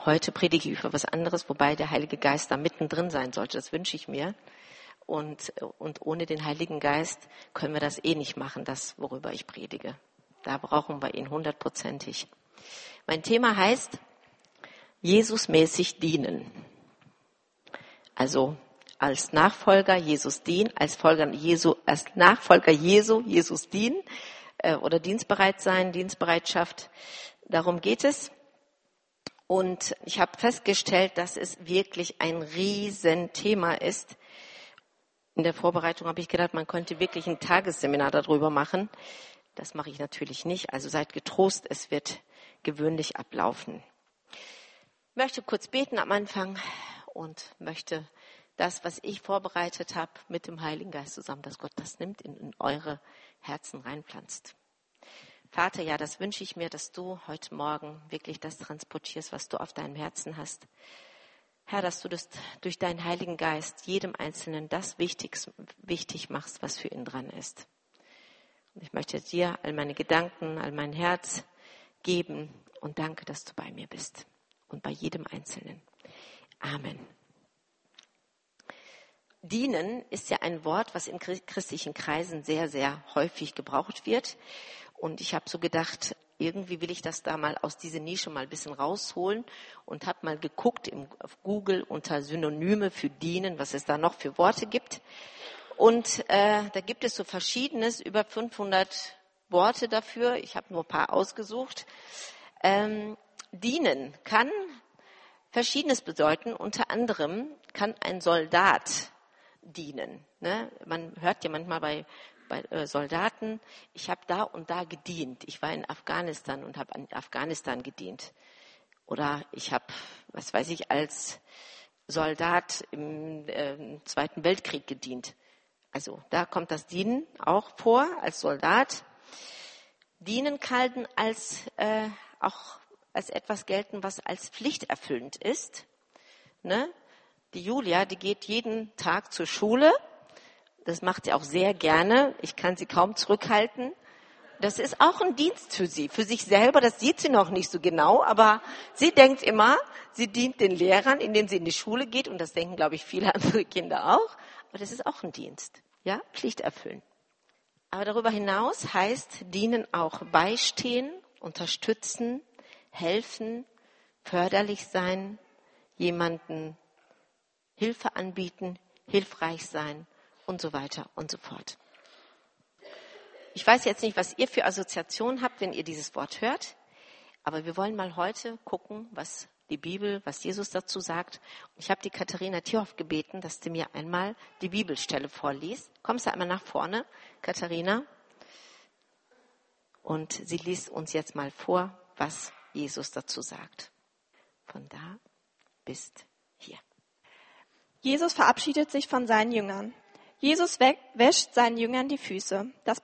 Heute predige ich über was anderes, wobei der Heilige Geist da mittendrin sein sollte. Das wünsche ich mir. Und ohne den Heiligen Geist können wir das eh nicht machen, das, worüber ich predige. Da brauchen wir ihn 100%ig. Mein Thema heißt Jesusmäßig dienen. Also als Nachfolger Jesus dienen, als Nachfolger Jesu Jesus dienen oder dienstbereit sein, Dienstbereitschaft. Darum geht es. Und ich habe festgestellt, dass es wirklich ein Riesenthema ist. In der Vorbereitung habe ich gedacht, man könnte wirklich ein Tagesseminar darüber machen. Das mache ich natürlich nicht. Also seid getrost, es wird gewöhnlich ablaufen. Ich möchte kurz beten am Anfang und möchte das, was ich vorbereitet habe, mit dem Heiligen Geist zusammen, dass Gott das nimmt, in eure Herzen reinpflanzt. Vater, ja, das wünsche ich mir, dass du heute Morgen wirklich das transportierst, was du auf deinem Herzen hast. Herr, dass du das durch deinen Heiligen Geist jedem Einzelnen das wichtig machst, was für ihn dran ist. Und ich möchte dir all meine Gedanken, all mein Herz geben und danke, dass du bei mir bist und bei jedem Einzelnen. Amen. Dienen ist ja ein Wort, was in christlichen Kreisen sehr, sehr häufig gebraucht wird. Und ich habe so gedacht, irgendwie will ich das da mal aus dieser Nische mal ein bisschen rausholen und habe mal geguckt auf Google unter Synonyme für dienen, was es da noch für Worte gibt. Und da gibt es so verschiedenes, über 500 Worte dafür. Ich habe nur ein paar ausgesucht. Dienen kann Verschiedenes bedeuten. Unter anderem kann ein Soldat dienen. Ne? Man hört ja manchmal bei Soldaten, ich habe da und da gedient. Ich war in Afghanistan und habe in Afghanistan gedient. Oder ich habe, als Soldat im Zweiten Weltkrieg gedient. Also da kommt das Dienen auch vor als Soldat. Dienen kann auch als etwas gelten, was als pflichterfüllend ist. Ne? Die Julia, die geht jeden Tag zur Schule. Das macht sie auch sehr gerne. Ich kann sie kaum zurückhalten. Das ist auch ein Dienst für sie, für sich selber. Das sieht sie noch nicht so genau, aber sie denkt immer, sie dient den Lehrern, indem sie in die Schule geht. Und das denken, glaube ich, viele andere Kinder auch. Aber das ist auch ein Dienst. Ja, Pflicht erfüllen. Aber darüber hinaus heißt dienen auch beistehen, unterstützen, helfen, förderlich sein, jemanden Hilfe anbieten, hilfreich sein und so weiter und so fort. Ich weiß jetzt nicht, was ihr für Assoziationen habt, wenn ihr dieses Wort hört, aber wir wollen mal heute gucken, was die Bibel, was Jesus dazu sagt. Und ich habe die Katharina Thierhoff gebeten, dass sie mir einmal die Bibelstelle vorliest. Kommst du einmal nach vorne, Katharina? Und sie liest uns jetzt mal vor, was Jesus dazu sagt. Von da bis hier. Jesus verabschiedet sich von seinen Jüngern. Jesus wäscht seinen Jüngern die Füße. Das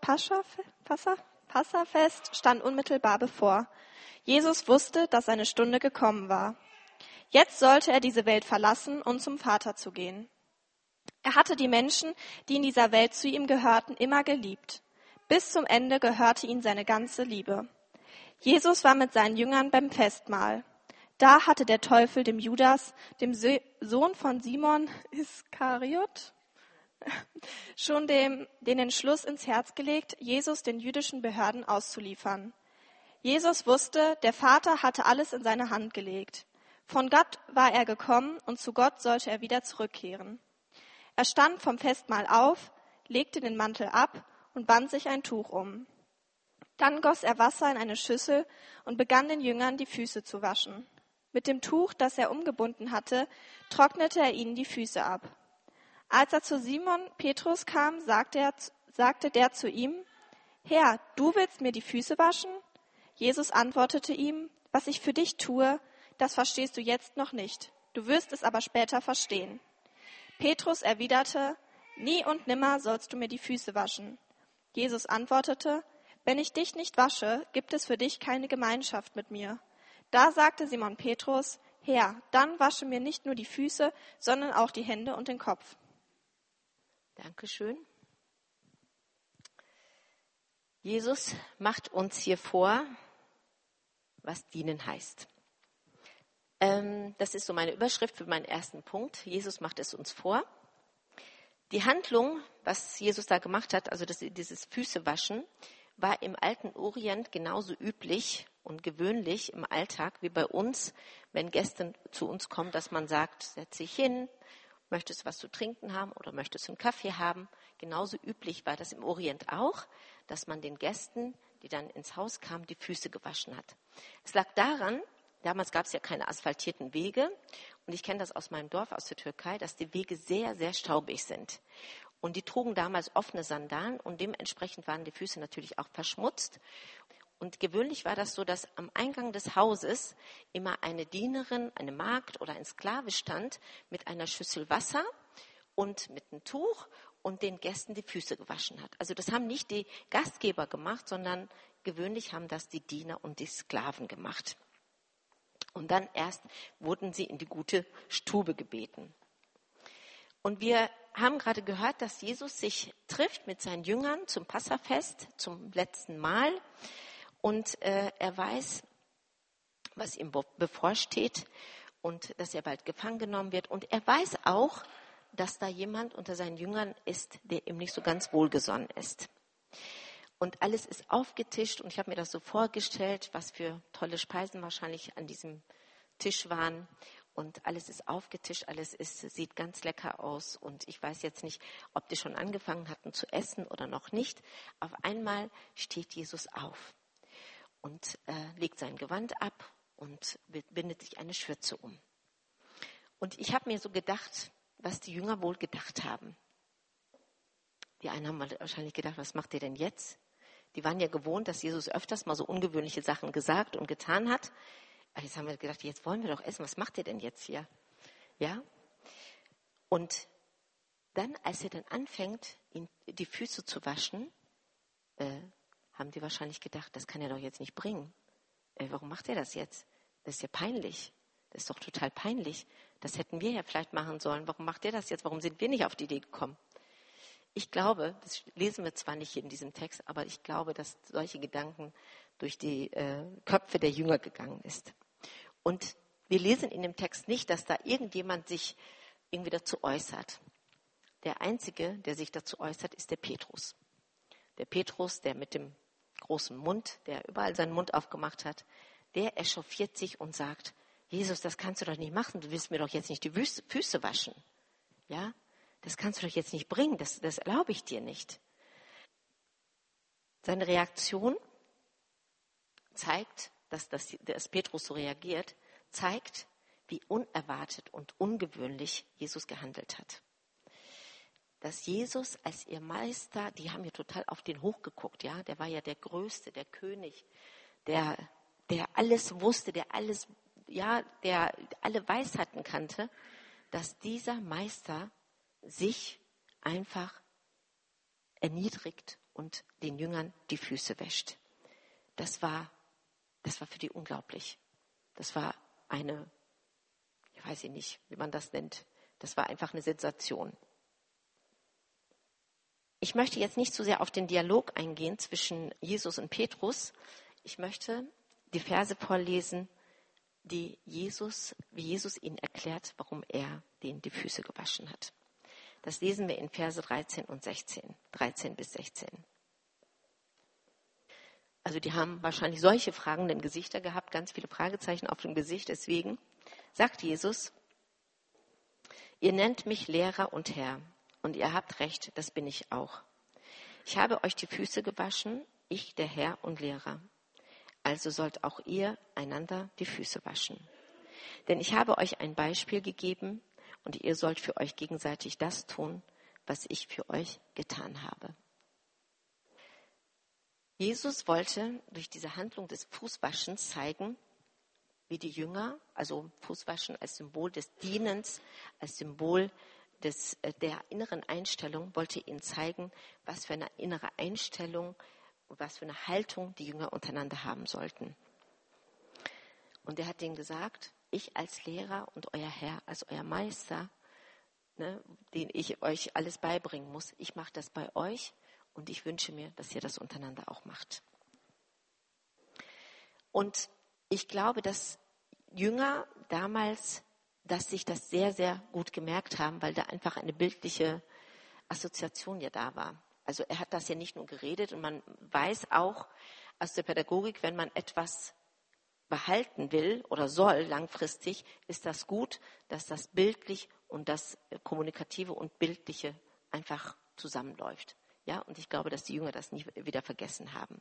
Passafest stand unmittelbar bevor. Jesus wusste, dass seine Stunde gekommen war. Jetzt sollte er diese Welt verlassen und zum Vater zu gehen. Er hatte die Menschen, die in dieser Welt zu ihm gehörten, immer geliebt. Bis zum Ende gehörte ihm seine ganze Liebe. Jesus war mit seinen Jüngern beim Festmahl. Da hatte der Teufel dem Judas, dem Sohn von Simon Iskariot, schon den Entschluss ins Herz gelegt, Jesus den jüdischen Behörden auszuliefern. Jesus wusste, der Vater hatte alles in seine Hand gelegt. Von Gott war er gekommen und zu Gott sollte er wieder zurückkehren. Er stand vom Festmahl auf, legte den Mantel ab und band sich ein Tuch um. Dann goss er Wasser in eine Schüssel und begann den Jüngern die Füße zu waschen. Mit dem Tuch, das er umgebunden hatte, trocknete er ihnen die Füße ab. Als er zu Simon Petrus kam, sagte der zu ihm, Herr, du willst mir die Füße waschen? Jesus antwortete ihm, was ich für dich tue, das verstehst du jetzt noch nicht. Du wirst es aber später verstehen. Petrus erwiderte, nie und nimmer sollst du mir die Füße waschen. Jesus antwortete, wenn ich dich nicht wasche, gibt es für dich keine Gemeinschaft mit mir. Da sagte Simon Petrus, Herr, dann wasche mir nicht nur die Füße, sondern auch die Hände und den Kopf. Dankeschön. Jesus macht uns hier vor, was dienen heißt. Das ist so meine Überschrift für meinen ersten Punkt. Jesus macht es uns vor. Die Handlung, was Jesus da gemacht hat, also dieses Füßewaschen, war im alten Orient genauso üblich und gewöhnlich im Alltag wie bei uns, wenn Gäste zu uns kommen, dass man sagt, setz dich hin, möchtest du was zu trinken haben oder möchtest du einen Kaffee haben. Genauso üblich war das im Orient auch, dass man den Gästen, die dann ins Haus kamen, die Füße gewaschen hat. Es lag daran, damals gab es ja keine asphaltierten Wege und ich kenne das aus meinem Dorf, aus der Türkei, dass die Wege sehr, sehr staubig sind. Und die trugen damals offene Sandalen und dementsprechend waren die Füße natürlich auch verschmutzt. Und gewöhnlich war das so, dass am Eingang des Hauses immer eine Dienerin, eine Magd oder ein Sklave stand mit einer Schüssel Wasser und mit einem Tuch und den Gästen die Füße gewaschen hat. Also das haben nicht die Gastgeber gemacht, sondern gewöhnlich haben das die Diener und die Sklaven gemacht. Und dann erst wurden sie in die gute Stube gebeten. Und wir haben gerade gehört, dass Jesus sich trifft mit seinen Jüngern zum Passafest, zum letzten Mal. Und er weiß, was ihm bevorsteht und dass er bald gefangen genommen wird. Und er weiß auch, dass da jemand unter seinen Jüngern ist, der ihm nicht so ganz wohlgesonnen ist. Und alles ist aufgetischt und ich habe mir das so vorgestellt, was für tolle Speisen wahrscheinlich an diesem Tisch waren. Und alles ist aufgetischt, sieht ganz lecker aus. Und ich weiß jetzt nicht, ob die schon angefangen hatten zu essen oder noch nicht. Auf einmal steht Jesus auf und legt sein Gewand ab und bindet sich eine Schürze um. Und ich habe mir so gedacht, was die Jünger wohl gedacht haben. Die einen haben wahrscheinlich gedacht, was macht ihr denn jetzt? Die waren ja gewohnt, dass Jesus öfters mal so ungewöhnliche Sachen gesagt und getan hat. Aber jetzt haben wir gedacht, jetzt wollen wir doch essen. Was macht ihr denn jetzt hier? Ja? Und dann, als er dann anfängt, ihm die Füße zu waschen, haben die wahrscheinlich gedacht, das kann er doch jetzt nicht bringen. Warum macht er das jetzt? Das ist ja peinlich. Das ist doch total peinlich. Das hätten wir ja vielleicht machen sollen. Warum macht er das jetzt? Warum sind wir nicht auf die Idee gekommen? Ich glaube, das lesen wir zwar nicht hier in diesem Text, aber ich glaube, dass solche Gedanken durch die Köpfe der Jünger gegangen ist. Und wir lesen in dem Text nicht, dass da irgendjemand sich irgendwie dazu äußert. Der Einzige, der sich dazu äußert, ist der Petrus. Der Petrus, der mit dem großen Mund, der überall seinen Mund aufgemacht hat, der echauffiert sich und sagt, Jesus, das kannst du doch nicht machen, du willst mir doch jetzt nicht die Füße waschen. Ja, das kannst du doch jetzt nicht bringen, das erlaube ich dir nicht. Seine Reaktion zeigt, dass Petrus so reagiert, zeigt, wie unerwartet und ungewöhnlich Jesus gehandelt hat. Dass Jesus als ihr Meister, die haben ja total auf den hochgeguckt, ja, der war ja der Größte, der König, der alles wusste, der alle Weisheiten kannte, dass dieser Meister sich einfach erniedrigt und den Jüngern die Füße wäscht. Das war für die unglaublich. Das war ich weiß nicht, wie man das nennt, das war einfach eine Sensation. Ich möchte jetzt nicht so sehr auf den Dialog eingehen zwischen Jesus und Petrus. Ich möchte die Verse vorlesen, wie Jesus ihnen erklärt, warum er denen die Füße gewaschen hat. Das lesen wir in Verse 13 bis 16. Also die haben wahrscheinlich solche fragenden Gesichter gehabt, ganz viele Fragezeichen auf dem Gesicht. Deswegen sagt Jesus, ihr nennt mich Lehrer und Herr und ihr habt recht, das bin ich auch. Ich habe euch die Füße gewaschen, ich der Herr und Lehrer. Also sollt auch ihr einander die Füße waschen. Denn ich habe euch ein Beispiel gegeben und ihr sollt für euch gegenseitig das tun, was ich für euch getan habe. Jesus wollte durch diese Handlung des Fußwaschens zeigen, wie die Jünger, also Fußwaschen als Symbol des Dienens, als Symbol der inneren Einstellung, wollte ihnen zeigen, was für eine innere Einstellung, was für eine Haltung die Jünger untereinander haben sollten. Und er hat ihnen gesagt, ich als Lehrer und euer Herr, als euer Meister, den ich euch alles beibringen muss, ich mache das bei euch und ich wünsche mir, dass ihr das untereinander auch macht. Und ich glaube, dass Jünger damals, dass sich das sehr, sehr gut gemerkt haben, weil da einfach eine bildliche Assoziation ja da war. Also er hat das ja nicht nur geredet und man weiß auch aus der Pädagogik, wenn man etwas behalten will oder soll langfristig, ist das gut, dass das bildlich und das Kommunikative und Bildliche einfach zusammenläuft. Ja, und ich glaube, dass die Jünger das nie wieder vergessen haben.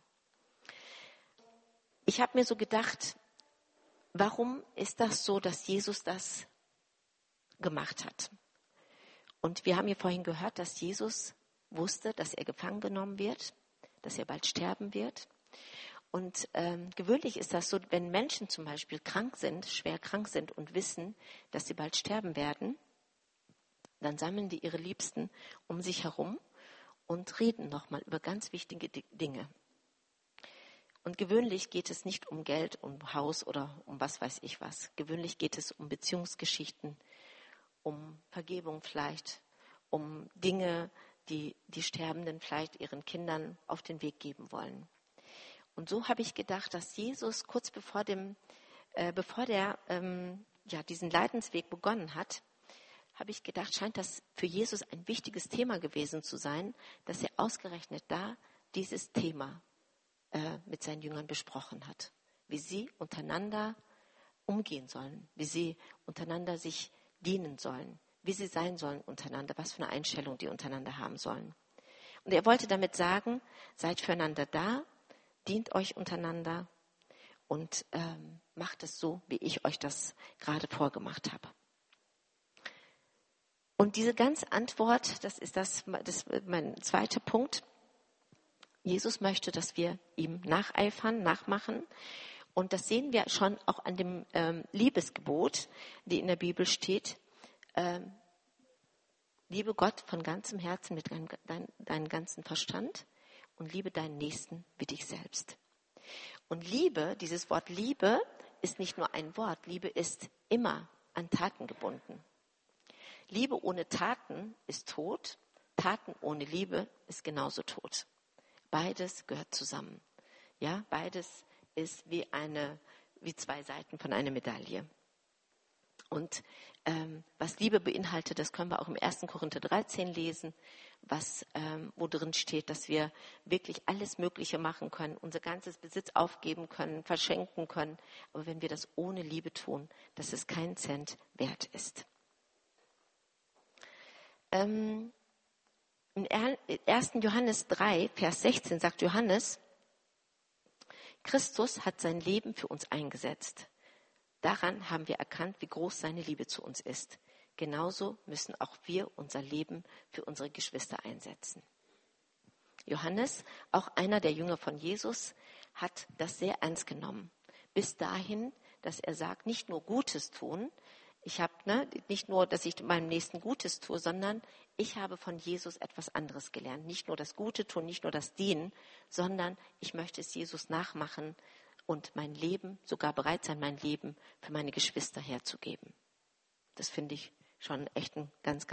Ich habe mir so gedacht, warum ist das so, dass Jesus das gemacht hat? Und wir haben ja vorhin gehört, dass Jesus wusste, dass er gefangen genommen wird, dass er bald sterben wird. Und gewöhnlich ist das so, wenn Menschen zum Beispiel krank sind, schwer krank sind und wissen, dass sie bald sterben werden, dann sammeln die ihre Liebsten um sich herum und reden nochmal über ganz wichtige Dinge. Und gewöhnlich geht es nicht um Geld, um Haus oder um was weiß ich was. Gewöhnlich geht es um Beziehungsgeschichten, um Vergebung vielleicht, um Dinge, die die Sterbenden vielleicht ihren Kindern auf den Weg geben wollen. Und so habe ich gedacht, dass Jesus kurz bevor der diesen Leidensweg begonnen hat, habe ich gedacht, scheint das für Jesus ein wichtiges Thema gewesen zu sein, dass er ausgerechnet da dieses Thema mit seinen Jüngern besprochen hat, wie sie untereinander umgehen sollen, wie sie untereinander sich dienen sollen, wie sie sein sollen untereinander, was für eine Einstellung die untereinander haben sollen. Und er wollte damit sagen, seid füreinander da, dient euch untereinander und macht es so, wie ich euch das gerade vorgemacht habe. Und diese ganze Antwort, das ist mein zweiter Punkt. Jesus möchte, dass wir ihm nacheifern, nachmachen. Und das sehen wir schon auch an dem Liebesgebot, die in der Bibel steht. Liebe Gott von ganzem Herzen mit deinem ganzen Verstand und liebe deinen Nächsten wie dich selbst. Und Liebe, dieses Wort Liebe, ist nicht nur ein Wort. Liebe ist immer an Taten gebunden. Liebe ohne Taten ist tot. Taten ohne Liebe ist genauso tot. Beides gehört zusammen. Ja, beides ist wie zwei Seiten von einer Medaille. Und was Liebe beinhaltet, das können wir auch im 1. Korinther 13 lesen, wo drin steht, dass wir wirklich alles Mögliche machen können, unser ganzes Besitz aufgeben können, verschenken können. Aber wenn wir das ohne Liebe tun, dass es keinen Cent wert ist. In 1. Johannes 3, Vers 16 sagt Johannes, Christus hat sein Leben für uns eingesetzt. Daran haben wir erkannt, wie groß seine Liebe zu uns ist. Genauso müssen auch wir unser Leben für unsere Geschwister einsetzen. Johannes, auch einer der Jünger von Jesus, hat das sehr ernst genommen. Bis dahin, dass er sagt, nicht nur Gutes tun. Ich habe nicht nur, dass ich meinem Nächsten Gutes tue, sondern ich habe von Jesus etwas anderes gelernt. Nicht nur das Gute tun, nicht nur das Dienen, sondern ich möchte es Jesus nachmachen und mein Leben, sogar bereit sein, mein Leben für meine Geschwister herzugeben. Das finde ich schon echt eine ganz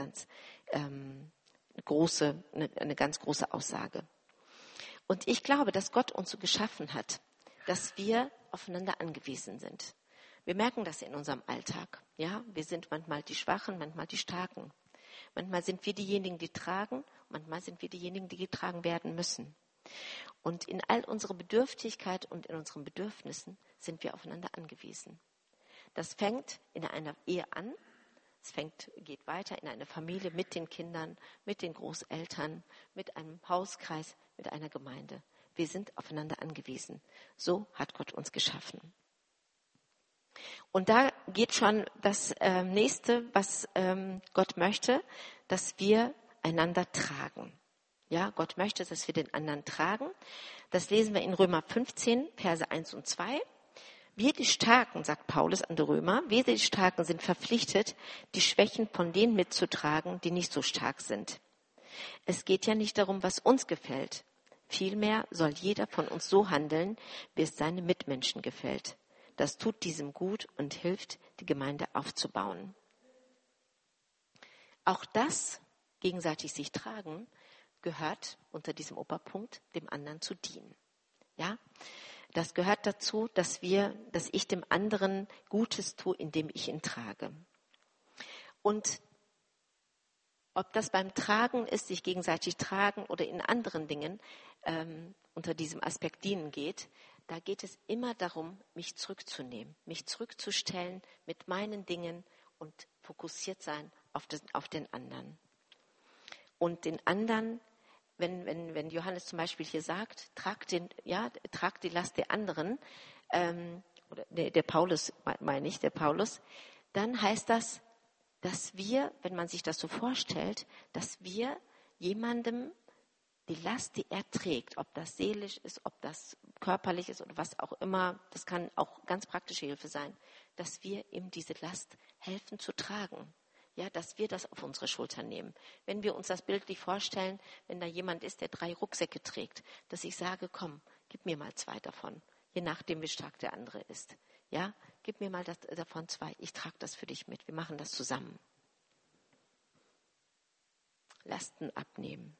große Aussage. Und ich glaube, dass Gott uns so geschaffen hat, dass wir aufeinander angewiesen sind. Wir merken das in unserem Alltag. Ja, wir sind manchmal die Schwachen, manchmal die Starken. Manchmal sind wir diejenigen, die tragen, manchmal sind wir diejenigen, die getragen werden müssen. Und in all unserer Bedürftigkeit und in unseren Bedürfnissen sind wir aufeinander angewiesen. Das fängt in einer Ehe an, geht weiter in einer Familie mit den Kindern, mit den Großeltern, mit einem Hauskreis, mit einer Gemeinde. Wir sind aufeinander angewiesen. So hat Gott uns geschaffen. Und da geht schon das Nächste, was Gott möchte, dass wir einander tragen. Ja, Gott möchte, dass wir den anderen tragen. Das lesen wir in Römer 15, Verse 1 und 2. Wir die Starken, sagt Paulus an die Römer, wir die Starken sind verpflichtet, die Schwächen von denen mitzutragen, die nicht so stark sind. Es geht ja nicht darum, was uns gefällt. Vielmehr soll jeder von uns so handeln, wie es seinen Mitmenschen gefällt. Das tut diesem gut und hilft, die Gemeinde aufzubauen. Auch das, gegenseitig sich tragen, gehört unter diesem Oberpunkt, dem anderen zu dienen. Ja, Das gehört dazu, dass ich dem anderen Gutes tue, indem ich ihn trage. Und ob das beim Tragen ist, sich gegenseitig tragen oder in anderen Dingen unter diesem Aspekt dienen geht, da geht es immer darum, mich zurückzunehmen, mich zurückzustellen mit meinen Dingen und fokussiert sein auf den anderen. Und den anderen, wenn Johannes zum Beispiel hier sagt, trag die Last der anderen, oder der Paulus, dann heißt das, dass wir, wenn man sich das so vorstellt, dass wir jemandem die Last, die er trägt, ob das seelisch ist, ob das körperlich ist oder was auch immer, das kann auch ganz praktische Hilfe sein, dass wir ihm diese Last helfen zu tragen. Ja, dass wir das auf unsere Schultern nehmen. Wenn wir uns das bildlich vorstellen, wenn da jemand ist, der 3 Rucksäcke trägt, dass ich sage, komm, gib mir mal 2 davon, je nachdem, wie stark der andere ist. Ja, gib mir mal davon 2, ich trage das für dich mit, wir machen das zusammen. Lasten abnehmen.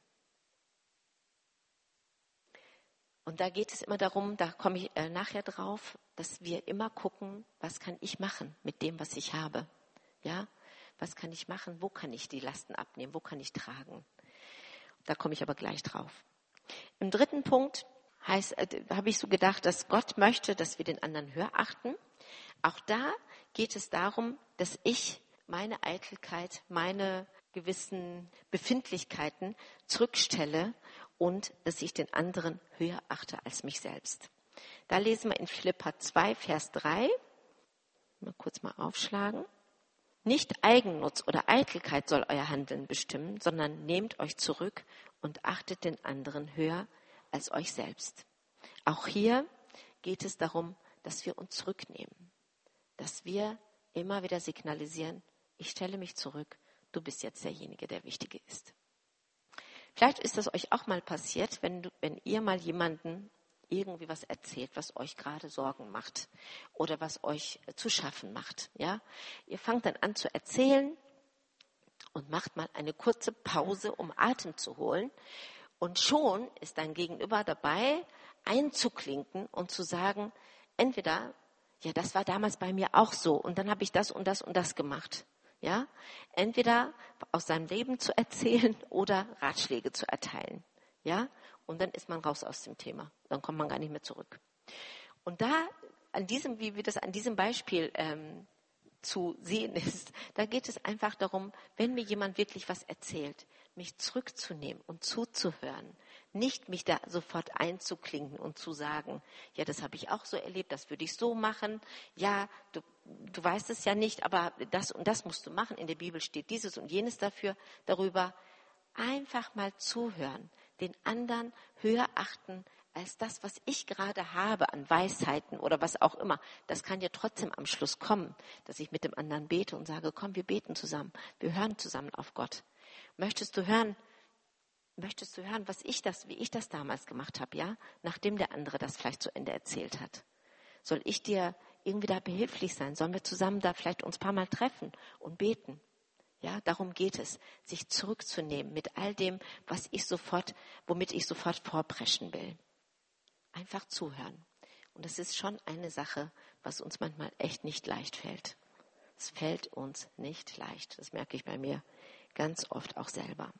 Und da geht es immer darum, da komme ich nachher drauf, dass wir immer gucken, was kann ich machen mit dem, was ich habe. Ja, was kann ich machen, wo kann ich die Lasten abnehmen, wo kann ich tragen. Da komme ich aber gleich drauf. Im 3. Punkt habe ich so gedacht, dass Gott möchte, dass wir den anderen höher achten. Auch da geht es darum, dass ich meine Eitelkeit, meine gewissen Befindlichkeiten zurückstelle und dass ich den anderen höher achte als mich selbst. Da lesen wir in Philipper 2, Vers 3. Mal kurz mal aufschlagen. Nicht Eigennutz oder Eitelkeit soll euer Handeln bestimmen, sondern nehmt euch zurück und achtet den anderen höher als euch selbst. Auch hier geht es darum, dass wir uns zurücknehmen, dass wir immer wieder signalisieren, ich stelle mich zurück, du bist jetzt derjenige, der wichtig ist. Vielleicht ist das euch auch mal passiert, wenn ihr mal jemanden irgendwie was erzählt, was euch gerade Sorgen macht oder was euch zu schaffen macht. Ja? Ihr fangt dann an zu erzählen und macht mal eine kurze Pause, um Atem zu holen. Und schon ist dein Gegenüber dabei, einzuklinken und zu sagen, entweder, ja, das war damals bei mir auch so und dann habe ich das und das und das gemacht. Ja, entweder aus seinem Leben zu erzählen oder Ratschläge zu erteilen. Ja, und dann ist man raus aus dem Thema. Dann kommt man gar nicht mehr zurück. Und da, wie das an diesem Beispiel zu sehen ist, da geht es einfach darum, wenn mir jemand wirklich was erzählt, mich zurückzunehmen und zuzuhören. Nicht mich da sofort einzuklinken und zu sagen, ja, das habe ich auch so erlebt, das würde ich so machen. Ja, du weißt es ja nicht, aber das und das musst du machen. In der Bibel steht dieses und jenes darüber. Einfach mal zuhören, den anderen höher achten als das, was ich gerade habe an Weisheiten oder was auch immer. Das kann ja trotzdem am Schluss kommen, dass ich mit dem anderen bete und sage, komm, wir beten zusammen, wir hören zusammen auf Gott. Möchtest du hören, wie ich das damals gemacht habe, ja? Nachdem der andere das vielleicht zu Ende erzählt hat. Soll ich dir irgendwie da behilflich sein? Sollen wir zusammen da vielleicht uns ein paar Mal treffen und beten? Ja, darum geht es, sich zurückzunehmen mit all dem, womit ich sofort vorpreschen will. Einfach zuhören. Und das ist schon eine Sache, was uns manchmal echt nicht leicht fällt. Es fällt uns nicht leicht. Das merke ich bei mir ganz oft auch selber.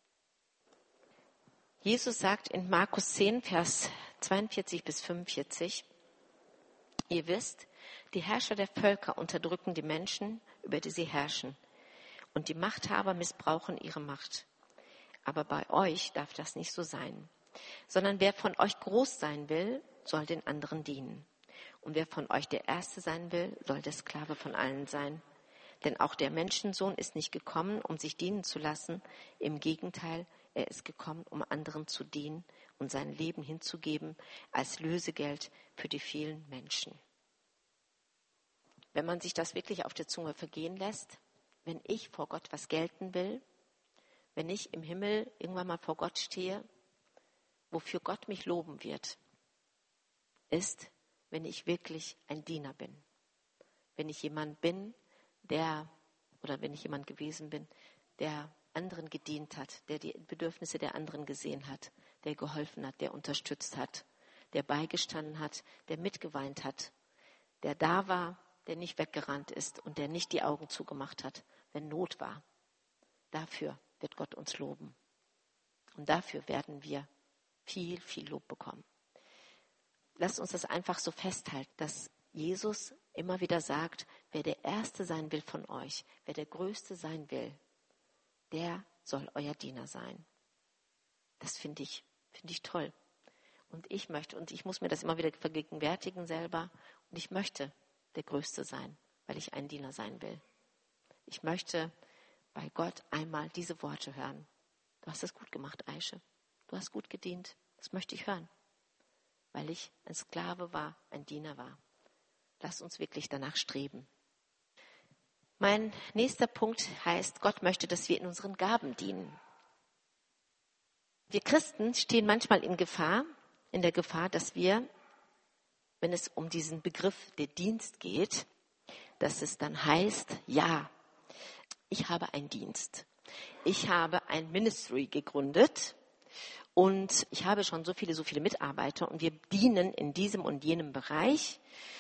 Jesus sagt in Markus 10, Vers 42 bis 45, ihr wisst, die Herrscher der Völker unterdrücken die Menschen, über die sie herrschen. Und die Machthaber missbrauchen ihre Macht. Aber bei euch darf das nicht so sein. Sondern wer von euch groß sein will, soll den anderen dienen. Und wer von euch der Erste sein will, soll der Sklave von allen sein. Denn auch der Menschensohn ist nicht gekommen, um sich dienen zu lassen. Im Gegenteil, er ist gekommen, um anderen zu dienen und sein Leben hinzugeben als Lösegeld für die vielen Menschen. Wenn man sich das wirklich auf der Zunge vergehen lässt, wenn ich vor Gott was gelten will, wenn ich im Himmel irgendwann mal vor Gott stehe, wofür Gott mich loben wird, ist, wenn ich wirklich ein Diener bin. Wenn ich jemand bin, wenn ich jemand gewesen bin, der anderen gedient hat, der die Bedürfnisse der anderen gesehen hat, der geholfen hat, der unterstützt hat, der beigestanden hat, der mitgeweint hat, der da war, der nicht weggerannt ist und der nicht die Augen zugemacht hat, wenn Not war. Dafür wird Gott uns loben. Und dafür werden wir viel, viel Lob bekommen. Lasst uns das einfach so festhalten, dass Jesus immer wieder sagt, wer der Erste sein will von euch, wer der Größte sein will, der soll euer Diener sein. Das finde ich toll. Und ich muss mir das immer wieder vergegenwärtigen selber. Und ich möchte der Größte sein, weil ich ein Diener sein will. Ich möchte bei Gott einmal diese Worte hören. Du hast das gut gemacht, Aische. Du hast gut gedient. Das möchte ich hören, weil ich ein Sklave war, ein Diener war. Lasst uns wirklich danach streben. Mein nächster Punkt heißt, Gott möchte, dass wir in unseren Gaben dienen. Wir Christen stehen manchmal in der Gefahr, dass wir, wenn es um diesen Begriff der Dienst geht, dass es dann heißt, ja, ich habe einen Dienst. Ich habe ein Ministry gegründet und ich habe schon so viele Mitarbeiter und wir dienen in diesem und jenem Bereich.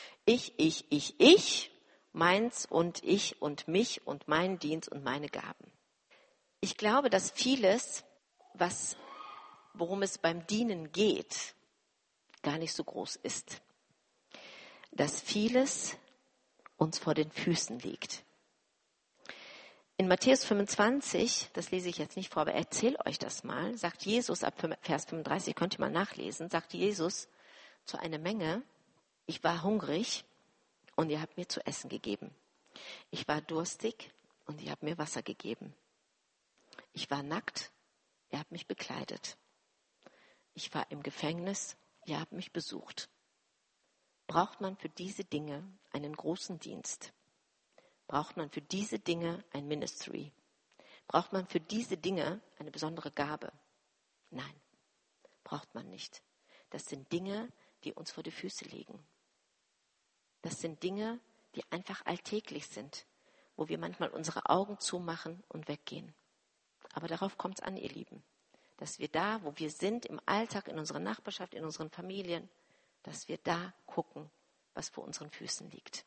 Ich, meins und ich und mich und mein Dienst und meine Gaben. Ich glaube, dass vieles, worum es beim Dienen geht, gar nicht so groß ist. Dass vieles uns vor den Füßen liegt. In Matthäus 25, das lese ich jetzt nicht vor, aber erzähle euch das mal, sagt Jesus, ab Vers 35, könnt ihr mal nachlesen, sagt Jesus zu einer Menge, ich war hungrig und ihr habt mir zu essen gegeben. Ich war durstig und ihr habt mir Wasser gegeben. Ich war nackt, ihr habt mich bekleidet. Ich war im Gefängnis, ihr habt mich besucht. Braucht man für diese Dinge einen großen Dienst? Braucht man für diese Dinge ein Ministry? Braucht man für diese Dinge eine besondere Gabe? Nein, braucht man nicht. Das sind Dinge, die uns vor die Füße liegen. Das sind Dinge, die einfach alltäglich sind, wo wir manchmal unsere Augen zumachen und weggehen. Aber darauf kommt es an, ihr Lieben, dass wir da, wo wir sind, im Alltag, in unserer Nachbarschaft, in unseren Familien, dass wir da gucken, was vor unseren Füßen liegt.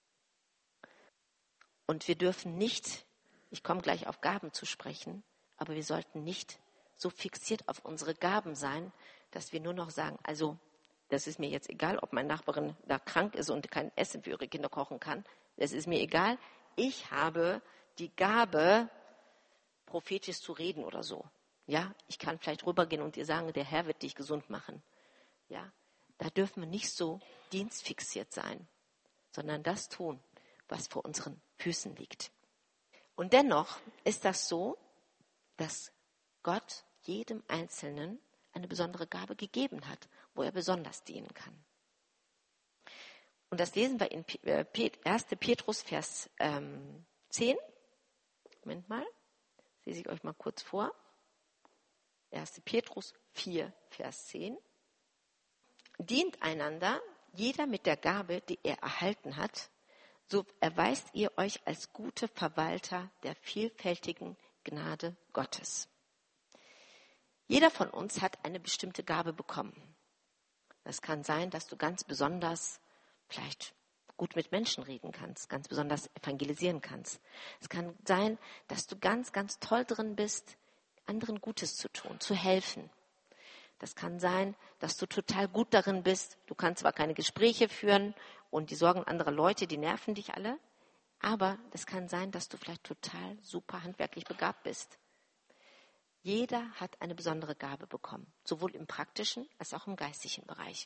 Und wir dürfen nicht, ich komme gleich auf Gaben zu sprechen, aber wir sollten nicht so fixiert auf unsere Gaben sein, dass wir nur noch sagen, also das ist mir jetzt egal, ob meine Nachbarin da krank ist und kein Essen für ihre Kinder kochen kann. Das ist mir egal. Ich habe die Gabe, prophetisch zu reden oder so. Ja, ich kann vielleicht rübergehen und ihr sagen, der Herr wird dich gesund machen. Ja, da dürfen wir nicht so dienstfixiert sein, sondern das tun, was vor unseren Füßen liegt. Und dennoch ist das so, dass Gott jedem Einzelnen eine besondere Gabe gegeben hat, wo er besonders dienen kann. Und das lesen wir in 1. Petrus, Vers 10. Moment mal, das lese ich euch mal kurz vor. 1. Petrus 4, Vers 10. Dient einander, jeder mit der Gabe, die er erhalten hat, so erweist ihr euch als gute Verwalter der vielfältigen Gnade Gottes. Jeder von uns hat eine bestimmte Gabe bekommen. Das kann sein, dass du ganz besonders vielleicht gut mit Menschen reden kannst, ganz besonders evangelisieren kannst. Es kann sein, dass du ganz, ganz toll drin bist, anderen Gutes zu tun, zu helfen. Das kann sein, dass du total gut darin bist. Du kannst zwar keine Gespräche führen und die Sorgen anderer Leute, die nerven dich alle, aber es kann sein, dass du vielleicht total super handwerklich begabt bist. Jeder hat eine besondere Gabe bekommen, sowohl im praktischen als auch im geistlichen Bereich.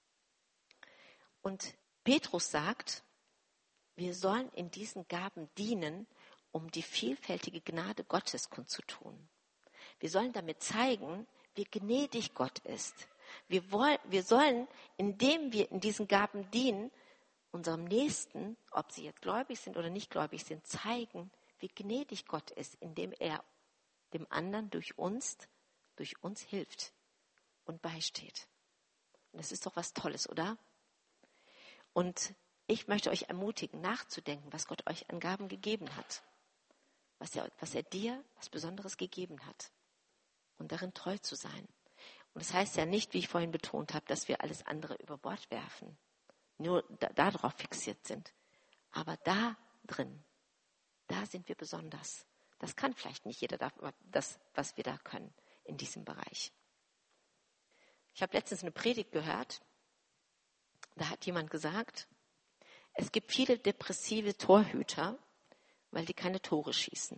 Und Petrus sagt, wir sollen in diesen Gaben dienen, um die vielfältige Gnade Gottes kundzutun. Wir sollen damit zeigen, wie gnädig Gott ist. Wir sollen, indem wir in diesen Gaben dienen, unserem Nächsten, ob sie jetzt gläubig sind oder nicht gläubig sind, zeigen, wie gnädig Gott ist, indem er dem anderen durch uns hilft und beisteht. Und das ist doch was Tolles, oder? Und ich möchte euch ermutigen, nachzudenken, was Gott euch an Gaben gegeben hat. Was er dir was Besonderes gegeben hat. Und darin treu zu sein. Und das heißt ja nicht, wie ich vorhin betont habe, dass wir alles andere über Bord werfen, nur darauf fixiert sind. Aber da drin, da sind wir besonders. Das kann vielleicht nicht jeder, das, was wir da können in diesem Bereich. Ich habe letztens eine Predigt gehört, da hat jemand gesagt, es gibt viele depressive Torhüter, weil die keine Tore schießen.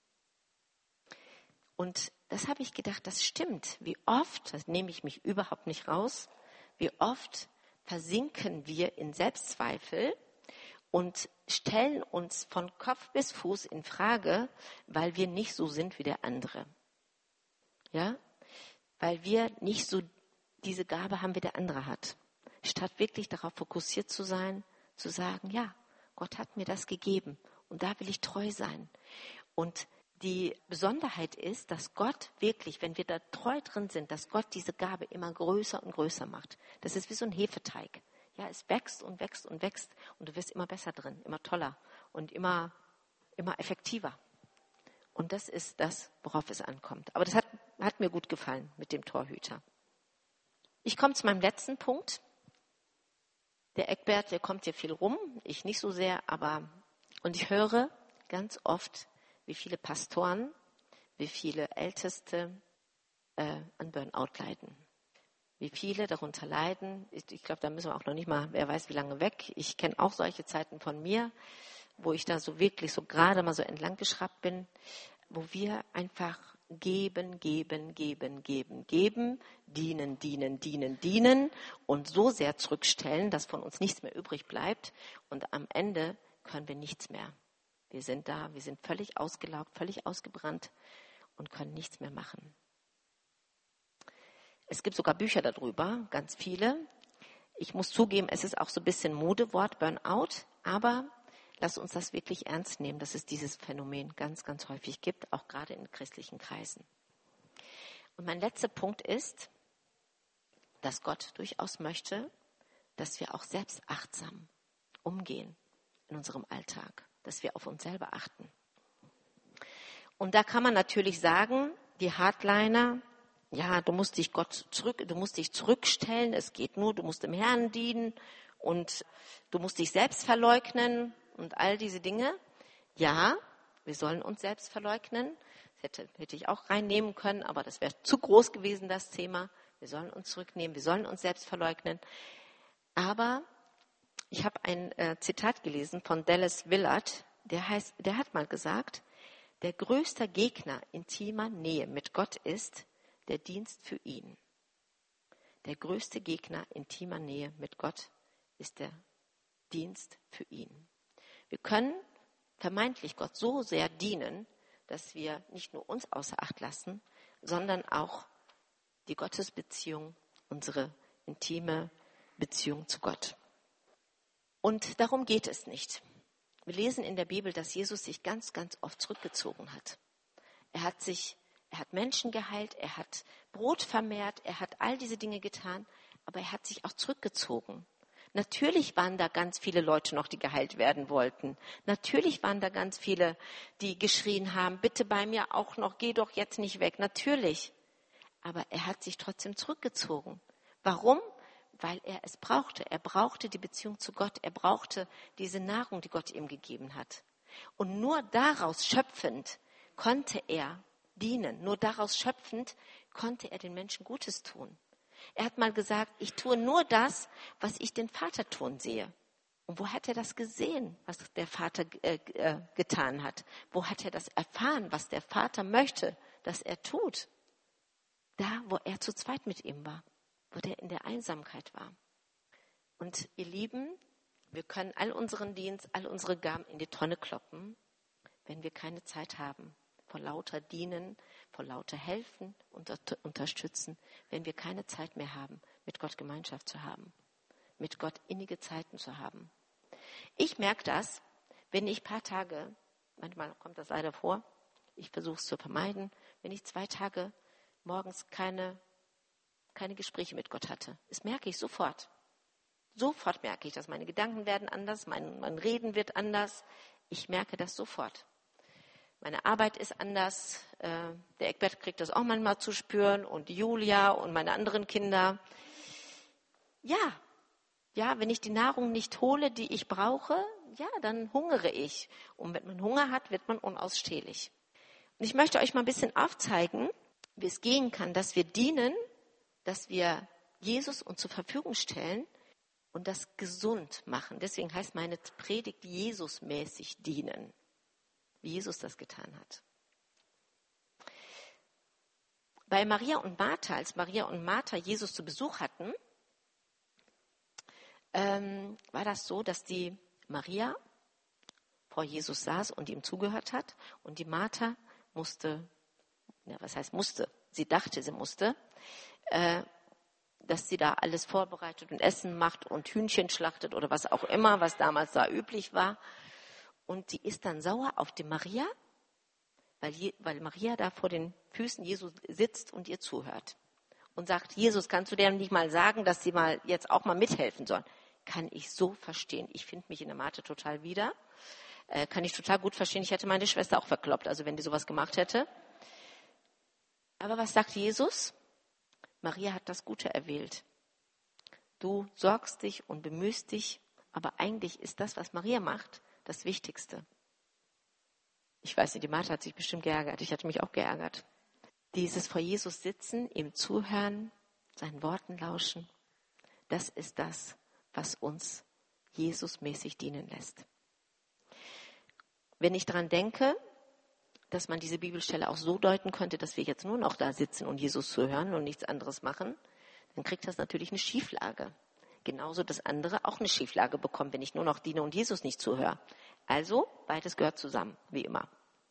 Und das habe ich gedacht, das stimmt. Wie oft, das nehme ich mich überhaupt nicht raus, wie oft versinken wir in Selbstzweifel und stellen uns von Kopf bis Fuß in Frage, weil wir nicht so sind wie der andere. Ja? Weil wir nicht so diese Gabe haben, wie der andere hat. Statt wirklich darauf fokussiert zu sein, zu sagen, ja, Gott hat mir das gegeben und da will ich treu sein. Und die Besonderheit ist, dass Gott wirklich, wenn wir da treu drin sind, dass Gott diese Gabe immer größer und größer macht. Das ist wie so ein Hefeteig. Ja, es wächst und wächst und wächst und du wirst immer besser drin, immer toller und immer effektiver. Und das ist das, worauf es ankommt. Aber das hat mir gut gefallen mit dem Torhüter. Ich komme zu meinem letzten Punkt. Der Eckbert, der kommt hier viel rum, ich nicht so sehr, und ich höre ganz oft, wie viele Pastoren, wie viele Älteste an Burnout leiden. Wie viele darunter leiden. Ich glaube, da müssen wir auch noch nicht mal, wer weiß wie lange weg. Ich kenne auch solche Zeiten von mir, wo ich da so wirklich so gerade mal so entlang geschraubt bin, wo wir einfach geben, dienen und so sehr zurückstellen, dass von uns nichts mehr übrig bleibt und am Ende können wir nichts mehr. Wir sind völlig ausgelaugt, völlig ausgebrannt und können nichts mehr machen. Es gibt sogar Bücher darüber, ganz viele. Ich muss zugeben, es ist auch so ein bisschen Modewort, Burnout, aber lass uns das wirklich ernst nehmen, dass es dieses Phänomen ganz, ganz häufig gibt, auch gerade in christlichen Kreisen. Und mein letzter Punkt ist, dass Gott durchaus möchte, dass wir auch selbst achtsam umgehen in unserem Alltag, dass wir auf uns selber achten. Und da kann man natürlich sagen, die Hardliner, ja, du musst dich zurückstellen, es geht nur, du musst dem Herrn dienen und du musst dich selbst verleugnen und all diese Dinge. Ja, wir sollen uns selbst verleugnen. Das hätte ich auch reinnehmen können, aber das wäre zu groß gewesen, das Thema. Wir sollen uns zurücknehmen, wir sollen uns selbst verleugnen. Aber ich habe ein Zitat gelesen von Dallas Willard, der hat mal gesagt, der größte Gegner intimer Nähe mit Gott ist der Dienst für ihn. Der größte Gegner intimer Nähe mit Gott ist der Dienst für ihn. Wir können vermeintlich Gott so sehr dienen, dass wir nicht nur uns außer Acht lassen, sondern auch die Gottesbeziehung, unsere intime Beziehung zu Gott. Und darum geht es nicht. Wir lesen in der Bibel, dass Jesus sich ganz, ganz oft zurückgezogen hat. Er hat Menschen geheilt, er hat Brot vermehrt, er hat all diese Dinge getan, aber er hat sich auch zurückgezogen. Natürlich waren da ganz viele Leute noch, die geheilt werden wollten. Natürlich waren da ganz viele, die geschrien haben, bitte bei mir auch noch, geh doch jetzt nicht weg. Natürlich. Aber er hat sich trotzdem zurückgezogen. Warum? Weil er es brauchte. Er brauchte die Beziehung zu Gott. Er brauchte diese Nahrung, die Gott ihm gegeben hat. Und nur daraus schöpfend konnte er dienen. Nur daraus schöpfend konnte er den Menschen Gutes tun. Er hat mal gesagt, ich tue nur das, was ich den Vater tun sehe. Und wo hat er das gesehen, was der Vater getan hat? Wo hat er das erfahren, was der Vater möchte, dass er tut? Da, wo er zu zweit mit ihm war, wo der in der Einsamkeit war. Und ihr Lieben, wir können all unseren Dienst, all unsere Gaben in die Tonne kloppen, wenn wir keine Zeit haben. Vor lauter Dienen, vor lauter Helfen und Unterstützen, wenn wir keine Zeit mehr haben, mit Gott Gemeinschaft zu haben, mit Gott innige Zeiten zu haben. Ich merke das, wenn ich ein paar Tage, manchmal kommt das leider vor, ich versuche es zu vermeiden, wenn ich 2 Tage morgens keine Gespräche mit Gott hatte. Das merke ich sofort. Sofort merke ich, dass meine Gedanken werden anders, mein Reden wird anders. Ich merke das sofort. Meine Arbeit ist anders. Der Eckbert kriegt das auch manchmal zu spüren und die Julia und meine anderen Kinder. Ja, wenn ich die Nahrung nicht hole, die ich brauche, ja, dann hungere ich. Und wenn man Hunger hat, wird man unausstehlich. Und ich möchte euch mal ein bisschen aufzeigen, wie es gehen kann, dass wir dienen, dass wir Jesus uns zur Verfügung stellen und das gesund machen. Deswegen heißt meine Predigt Jesusmäßig dienen, wie Jesus das getan hat. Bei Maria und Martha, als Maria und Martha Jesus zu Besuch hatten, war das so, dass die Maria vor Jesus saß und ihm zugehört hat und die Martha sie dachte, sie musste, dass sie da alles vorbereitet und Essen macht und Hühnchen schlachtet oder was auch immer, was damals da üblich war. Und sie ist dann sauer auf die Maria, weil Maria da vor den Füßen Jesu sitzt und ihr zuhört. Und sagt, Jesus, kannst du dir nicht mal sagen, dass sie mal jetzt auch mal mithelfen sollen? Kann ich so verstehen. Ich finde mich in der Martha total wieder. Kann ich total gut verstehen. Ich hätte meine Schwester auch verkloppt, also wenn die sowas gemacht hätte. Aber was sagt Jesus? Maria hat das Gute erwählt. Du sorgst dich und bemühst dich, aber eigentlich ist das, was Maria macht, das Wichtigste. Ich weiß nicht, die Martha hat sich bestimmt geärgert. Ich hatte mich auch geärgert. Dieses vor Jesus sitzen, ihm zuhören, seinen Worten lauschen, das ist das, was uns Jesusmäßig dienen lässt. Wenn ich daran denke, dass man diese Bibelstelle auch so deuten könnte, dass wir jetzt nur noch da sitzen und Jesus zuhören und nichts anderes machen, dann kriegt das natürlich eine Schieflage. Genauso das andere auch eine Schieflage bekommt, wenn ich nur noch diene und Jesus nicht zuhöre. Also, beides gehört zusammen, wie immer.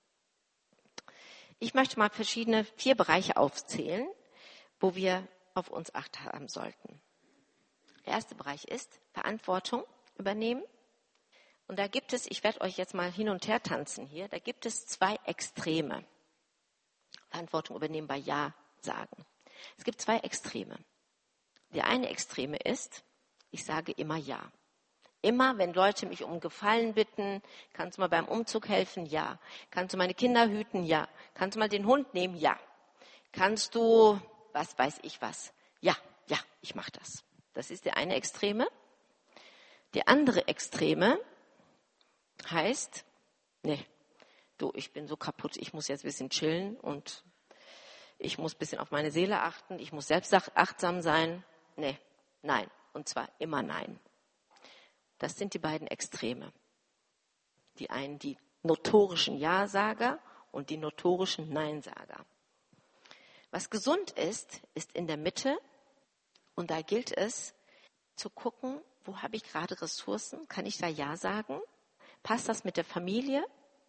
Ich möchte mal 4 Bereiche aufzählen, wo wir auf uns Acht haben sollten. Der erste Bereich ist Verantwortung übernehmen. Und da gibt es, ich werde euch jetzt mal hin und her tanzen hier, da gibt es 2 Extreme. Verantwortung übernehmen bei Ja sagen. Es gibt 2 Extreme. Der eine Extreme ist, ich sage immer Ja. Immer, wenn Leute mich um Gefallen bitten, kannst du mal beim Umzug helfen? Ja. Kannst du meine Kinder hüten? Ja. Kannst du mal den Hund nehmen? Ja. Kannst du, was weiß ich was? Ja, ich mache das. Das ist der eine Extreme. Der andere Extreme heißt, ich bin so kaputt, ich muss jetzt ein bisschen chillen und ich muss ein bisschen auf meine Seele achten, ich muss selbst achtsam sein. Nein. Und zwar immer nein. Das sind die beiden Extreme. Die einen, die notorischen Ja-Sager und die notorischen Nein-Sager. Was gesund ist, ist in der Mitte und da gilt es zu gucken, wo habe ich gerade Ressourcen? Kann ich da Ja sagen? Passt das mit der Familie?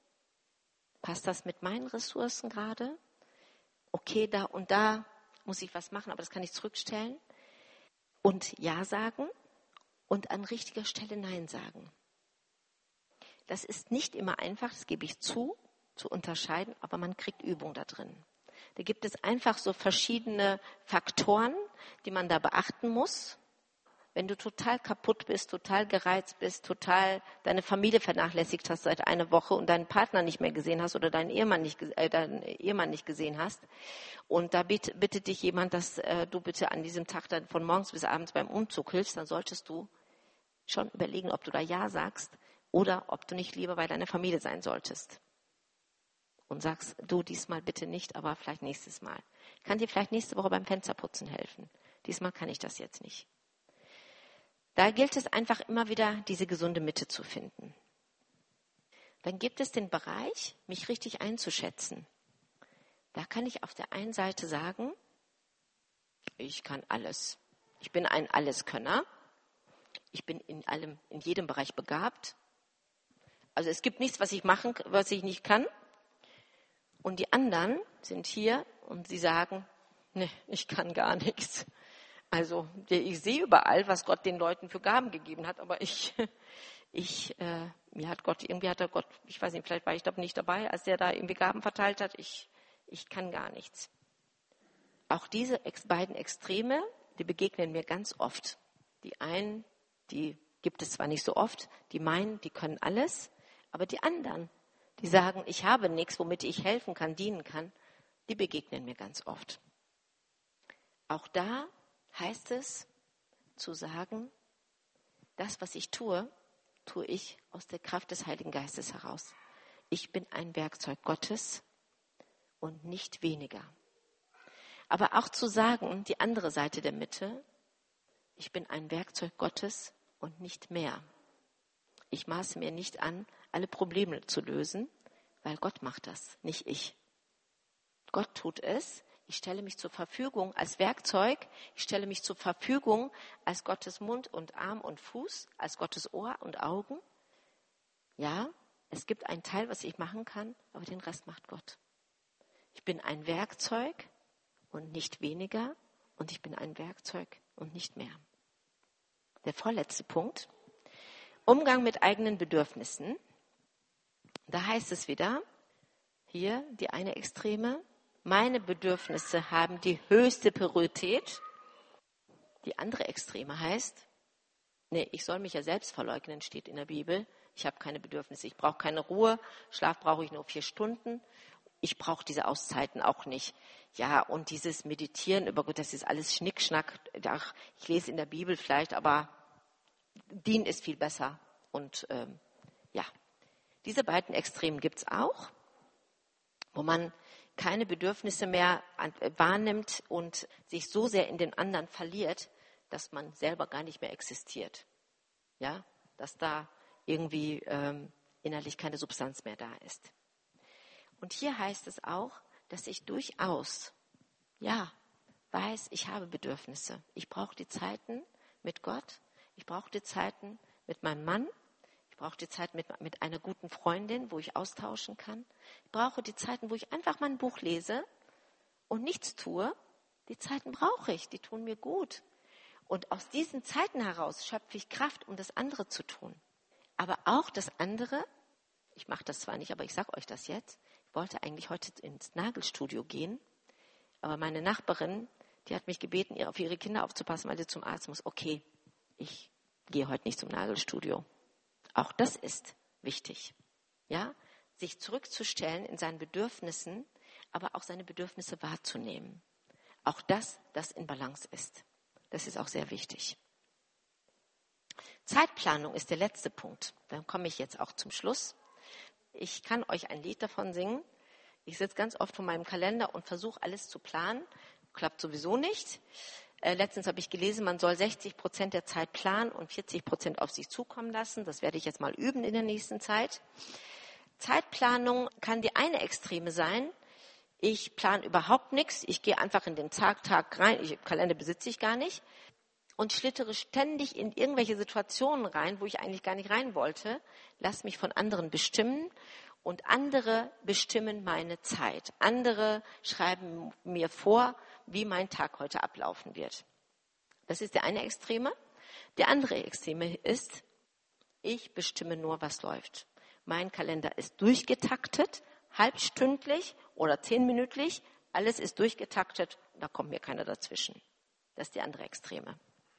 Passt das mit meinen Ressourcen gerade? Okay, da und da muss ich was machen, aber das kann ich zurückstellen. Und Ja sagen und an richtiger Stelle Nein sagen. Das ist nicht immer einfach, das gebe ich zu unterscheiden, aber man kriegt Übung da drin. Da gibt es einfach so verschiedene Faktoren, die man da beachten muss. Wenn du total kaputt bist, total gereizt bist, total deine Familie vernachlässigt hast seit einer Woche und deinen Partner nicht mehr gesehen hast oder deinen Ehemann nicht gesehen hast und da bittet dich jemand, dass du bitte an diesem Tag dann von morgens bis abends beim Umzug hilfst, dann solltest du schon überlegen, ob du da Ja sagst oder ob du nicht lieber bei deiner Familie sein solltest. Und sagst, du diesmal bitte nicht, aber vielleicht nächstes Mal. Ich kann dir vielleicht nächste Woche beim Fensterputzen helfen. Diesmal kann ich das jetzt nicht. Da gilt es einfach immer wieder, diese gesunde Mitte zu finden. Dann gibt es den Bereich, mich richtig einzuschätzen. Da kann ich auf der einen Seite sagen, ich kann alles. Ich bin ein Alleskönner. Ich bin in jedem Bereich begabt. Also es gibt nichts, was ich nicht kann. Und die anderen sind hier und sie sagen, ich kann gar nichts. Also ich sehe überall, was Gott den Leuten für Gaben gegeben hat, aber ich ich weiß nicht, vielleicht war ich da nicht dabei, als der da irgendwie Gaben verteilt hat. Ich kann gar nichts. Auch diese beiden Extreme, die begegnen mir ganz oft. Die einen, die gibt es zwar nicht so oft, die meinen, die können alles, aber die anderen, die sagen, ich habe nichts, womit ich helfen kann, dienen kann, die begegnen mir ganz oft. Auch da heißt es zu sagen, das, was ich tue, tue ich aus der Kraft des Heiligen Geistes heraus. Ich bin ein Werkzeug Gottes und nicht weniger. Aber auch zu sagen, die andere Seite der Mitte, ich bin ein Werkzeug Gottes und nicht mehr. Ich maße mir nicht an, alle Probleme zu lösen, weil Gott macht das, nicht ich. Gott tut es. Ich stelle mich zur Verfügung als Werkzeug. Ich stelle mich zur Verfügung als Gottes Mund und Arm und Fuß, als Gottes Ohr und Augen. Ja, es gibt einen Teil, was ich machen kann, aber den Rest macht Gott. Ich bin ein Werkzeug und nicht weniger und ich bin ein Werkzeug und nicht mehr. Der vorletzte Punkt, Umgang mit eigenen Bedürfnissen. Da heißt es wieder, hier die eine Extreme, meine Bedürfnisse haben die höchste Priorität. Die andere Extreme heißt, nee, ich soll mich ja selbst verleugnen, steht in der Bibel. Ich habe keine Bedürfnisse, ich brauche keine Ruhe, Schlaf brauche ich nur 4 Stunden. Ich brauche diese Auszeiten auch nicht. Ja, und dieses Meditieren über Gott, das ist alles Schnickschnack. Ach, ich lese in der Bibel vielleicht, aber Dienen ist viel besser. Und ja, diese beiden Extremen gibt es auch, wo man keine Bedürfnisse mehr wahrnimmt und sich so sehr in den anderen verliert, dass man selber gar nicht mehr existiert. Ja, dass da irgendwie innerlich keine Substanz mehr da ist. Und hier heißt es auch, dass ich durchaus, ja, weiß, ich habe Bedürfnisse. Ich brauche die Zeiten mit Gott, ich brauche die Zeiten mit meinem Mann, ich brauche die Zeit mit einer guten Freundin, wo ich austauschen kann. Ich brauche die Zeiten, wo ich einfach mal ein Buch lese und nichts tue. Die Zeiten brauche ich, die tun mir gut. Und aus diesen Zeiten heraus schöpfe ich Kraft, um das andere zu tun. Aber auch das andere, ich mache das zwar nicht, aber ich sage euch das jetzt, ich wollte eigentlich heute ins Nagelstudio gehen, aber meine Nachbarin, die hat mich gebeten, auf ihre Kinder aufzupassen, weil sie zum Arzt muss. Okay, ich gehe heute nicht zum Nagelstudio. Auch das ist wichtig, ja, sich zurückzustellen in seinen Bedürfnissen, aber auch seine Bedürfnisse wahrzunehmen. Auch das in Balance ist. Das ist auch sehr wichtig. Zeitplanung ist der letzte Punkt. Dann komme ich jetzt auch zum Schluss. Ich kann euch ein Lied davon singen. Ich sitze ganz oft vor meinem Kalender und versuche alles zu planen. Klappt sowieso nicht. Letztens habe ich gelesen, man soll 60% der Zeit planen und 40% auf sich zukommen lassen. Das werde ich jetzt mal üben in der nächsten Zeit. Zeitplanung kann die eine Extreme sein. Ich plane überhaupt nichts. Ich gehe einfach in den Tag rein. Kalender besitze ich gar nicht. Und schlittere ständig in irgendwelche Situationen rein, wo ich eigentlich gar nicht rein wollte. Lass mich von anderen bestimmen. Und andere bestimmen meine Zeit. Andere schreiben mir vor, wie mein Tag heute ablaufen wird. Das ist der eine Extreme. Der andere Extreme ist, ich bestimme nur, was läuft. Mein Kalender ist durchgetaktet, halbstündlich oder 10-minütlich. Alles ist durchgetaktet, da kommt mir keiner dazwischen. Das ist die andere Extreme.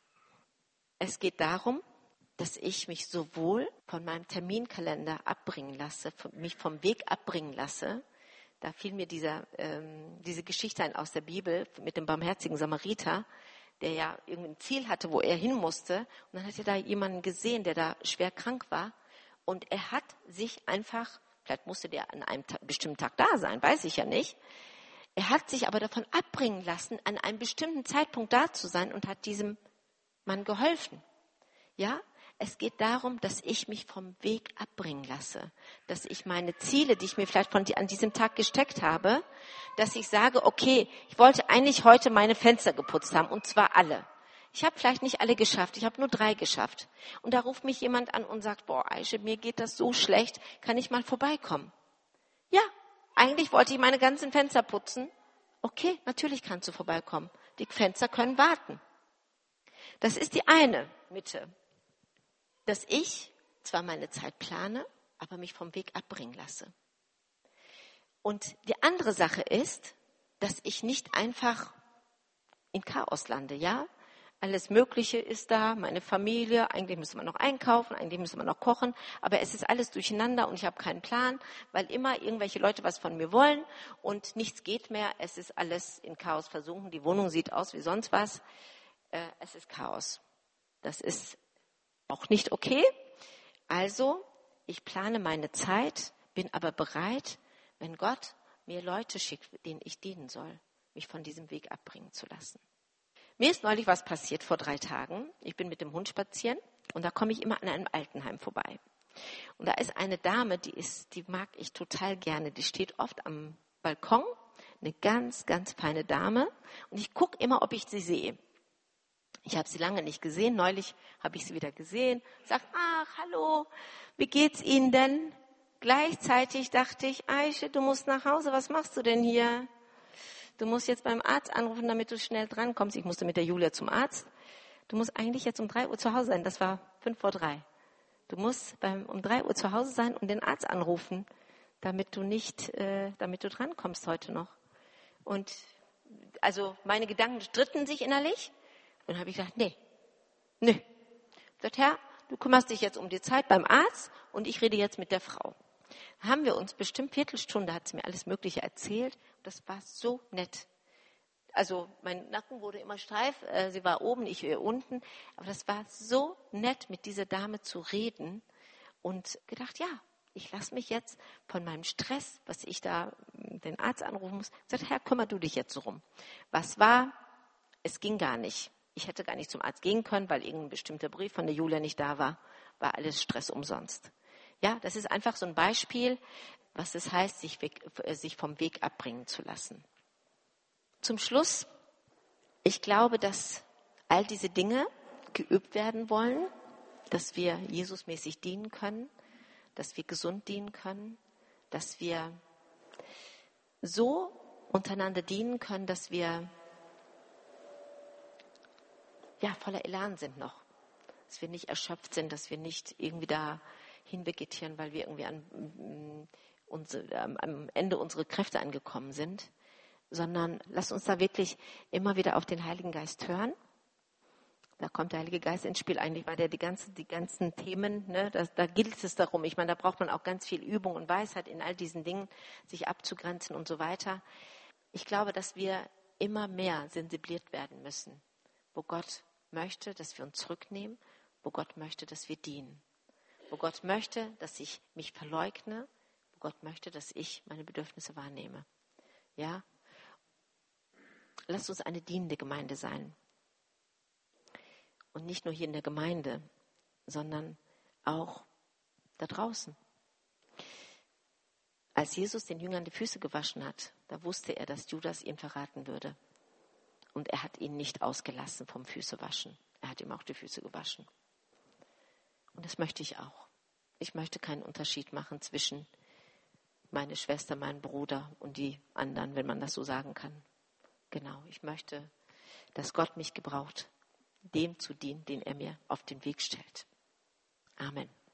Es geht darum, dass ich mich sowohl von meinem Terminkalender abbringen lasse, mich vom Weg abbringen lasse. Da fiel mir diese Geschichte ein aus der Bibel mit dem barmherzigen Samariter, der ja irgendein Ziel hatte, wo er hin musste. Und dann hat er da jemanden gesehen, der da schwer krank war. Und er hat sich einfach, vielleicht musste der an einem bestimmten Tag da sein, weiß ich ja nicht. Er hat sich aber davon abbringen lassen, an einem bestimmten Zeitpunkt da zu sein und hat diesem Mann geholfen. Ja? Es geht darum, dass ich mich vom Weg abbringen lasse, dass ich meine Ziele, die ich mir vielleicht an diesem Tag gesteckt habe, dass ich sage, okay, ich wollte eigentlich heute meine Fenster geputzt haben, und zwar alle. Ich habe vielleicht nicht alle geschafft, ich habe nur 3 geschafft. Und da ruft mich jemand an und sagt, boah, Aische, mir geht das so schlecht, kann ich mal vorbeikommen? Ja, eigentlich wollte ich meine ganzen Fenster putzen. Okay, natürlich kannst du vorbeikommen. Die Fenster können warten. Das ist die eine Mitte. Dass ich zwar meine Zeit plane, aber mich vom Weg abbringen lasse. Und die andere Sache ist, dass ich nicht einfach in Chaos lande, ja? Alles Mögliche ist da, meine Familie, eigentlich müsste man noch einkaufen, eigentlich müsste man noch kochen, aber es ist alles durcheinander und ich habe keinen Plan, weil immer irgendwelche Leute was von mir wollen und nichts geht mehr. Es ist alles in Chaos versunken, die Wohnung sieht aus wie sonst was. Es ist Chaos. Das ist auch nicht okay. Also, ich plane meine Zeit, bin aber bereit, wenn Gott mir Leute schickt, denen ich dienen soll, mich von diesem Weg abbringen zu lassen. Mir ist neulich was passiert vor 3 Tagen. Ich bin mit dem Hund spazieren und da komme ich immer an einem Altenheim vorbei. Und da ist eine Dame, die mag ich total gerne. Die steht oft am Balkon, eine ganz, ganz feine Dame. Und ich gucke immer, ob ich sie sehe. Ich habe sie lange nicht gesehen. Neulich habe ich sie wieder gesehen. Sag, ach, hallo, wie geht's Ihnen denn? Gleichzeitig dachte ich, Aische, du musst nach Hause. Was machst du denn hier? Du musst jetzt beim Arzt anrufen, damit du schnell drankommst. Ich musste mit der Julia zum Arzt. Du musst eigentlich jetzt um 3 Uhr zu Hause sein. Das war 2:55. Du musst um 3 Uhr zu Hause sein und den Arzt anrufen, damit du drankommst heute noch. Und also meine Gedanken stritten sich innerlich. Und dann habe ich gedacht, nee. Ich sagte, Herr, du kümmerst dich jetzt um die Zeit beim Arzt und ich rede jetzt mit der Frau. Da haben wir uns bestimmt Viertelstunde, hat sie mir alles Mögliche erzählt. Das war so nett. Also mein Nacken wurde immer steif, sie war oben, ich unten. Aber das war so nett, mit dieser Dame zu reden. Und gedacht, ja, ich lasse mich jetzt von meinem Stress, was ich da den Arzt anrufen muss, gesagt, Herr, kümmer du dich jetzt drum. Was war? Es ging gar nicht. Ich hätte gar nicht zum Arzt gehen können, weil irgendein bestimmter Brief von der Julia nicht da war. War alles Stress umsonst. Ja, das ist einfach so ein Beispiel, was es heißt, sich vom Weg abbringen zu lassen. Zum Schluss, ich glaube, dass all diese Dinge geübt werden wollen, dass wir Jesusmäßig dienen können, dass wir gesund dienen können, dass wir so untereinander dienen können, dass wir voller Elan sind noch. Dass wir nicht erschöpft sind, dass wir nicht irgendwie da hinvegetieren, weil wir irgendwie am Ende unserer Kräfte angekommen sind, sondern lasst uns da wirklich immer wieder auf den Heiligen Geist hören. Da kommt der Heilige Geist ins Spiel eigentlich, weil der die ganzen Themen, ne, da gilt es darum. Ich meine, da braucht man auch ganz viel Übung und Weisheit in all diesen Dingen, sich abzugrenzen und so weiter. Ich glaube, dass wir immer mehr sensibilisiert werden müssen, wo Gott möchte, dass wir uns zurücknehmen, wo Gott möchte, dass wir dienen. Wo Gott möchte, dass ich mich verleugne, wo Gott möchte, dass ich meine Bedürfnisse wahrnehme. Ja? Lasst uns eine dienende Gemeinde sein. Und nicht nur hier in der Gemeinde, sondern auch da draußen. Als Jesus den Jüngern die Füße gewaschen hat, da wusste er, dass Judas ihn verraten würde. Und er hat ihn nicht ausgelassen vom Füßewaschen. Er hat ihm auch die Füße gewaschen. Und das möchte ich auch. Ich möchte keinen Unterschied machen zwischen meine Schwester, meinem Bruder und die anderen, wenn man das so sagen kann. Genau, ich möchte, dass Gott mich gebraucht, dem zu dienen, den er mir auf den Weg stellt. Amen.